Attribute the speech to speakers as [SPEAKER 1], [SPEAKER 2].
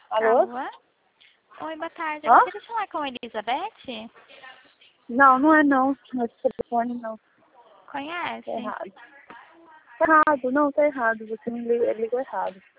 [SPEAKER 1] Alô?
[SPEAKER 2] Alô? Oi, boa tarde. Eu
[SPEAKER 1] Hã?
[SPEAKER 2] gostaria de falar com a Elizabeth.
[SPEAKER 1] Não, não é não. Esse telefone não. Tá
[SPEAKER 2] Conhece?
[SPEAKER 1] errado. Tá errado, não, tá errado. Você me ligou errado.